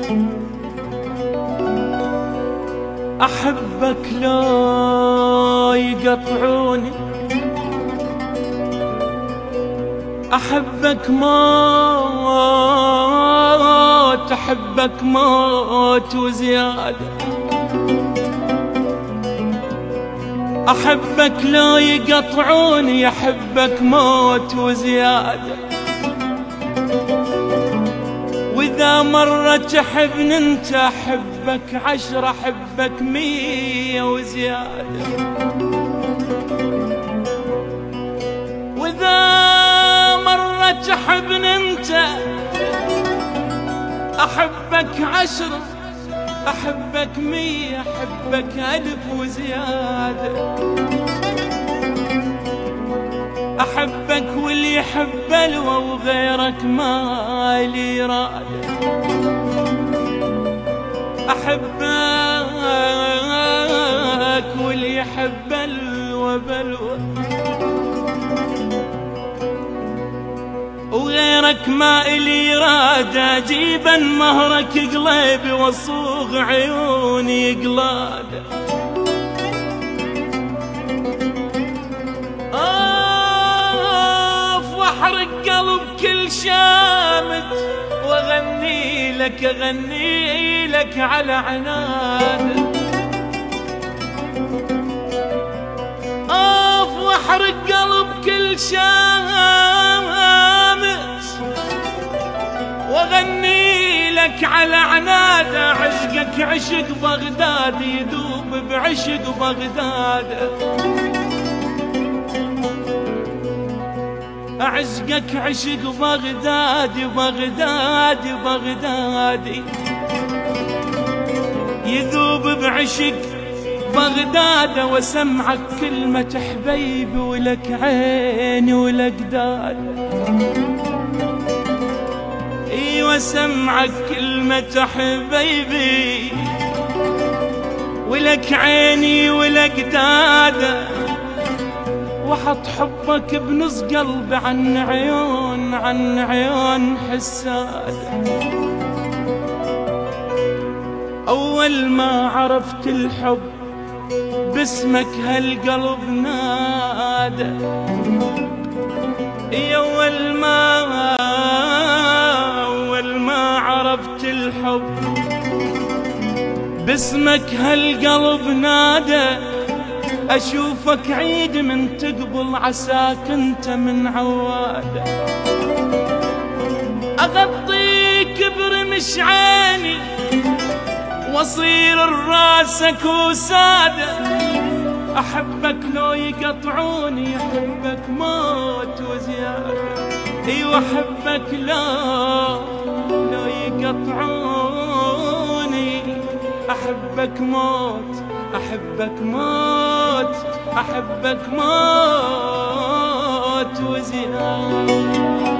أحبك لا يقطعوني، أحبك موت، أحبك موت وزيادة. أحبك لا يقطعوني، أحبك موت وزيادة. وإذا مرة تحبني انت أحبك 10، أحبك 100 وزيادة. وإذا مرة تحبني انت أحبك 10، أحبك 100، أحبك 1000 وزيادة. أحبك واللي يحب الوى وغيرك ما لي إرادة. أحبك واللي يحب الوى بلوى وغيرك ما إلي إرادة. جيبا مهرك قلبي وصوغ عيوني قلادة. واحرق قلب كل شامت واغني لك، اغني لك على عناد. واحرق قلب كل شامت واغني لك على عناد. عشقك عشق بغداد يذوب بعشق بغداد. عشقك عشق بغداد بغداد بغدادي يذوب بعشق بغداد. وسمعك كلمة حبيبي ولك عيني ولك داد. ايوه سمعك كلمة حبيبي ولك عيني ولك داد. وحط حبك بنص قلبي عن عيون، عن عيون حساد. أول ما عرفت الحب باسمك هالقلب نادى. أول ما عرفت الحب باسمك هالقلب نادى. أشوفك عيد من تقبل عساك انت من عوادة. أغطيك برمش عيني واصير راسك وسادة. أحبك لو يقطعوني، أحبك موت وزيادة. ايوه أحبك لو يقطعوني، أحبك موت، أحبك موت، أحبك موت وزيادة.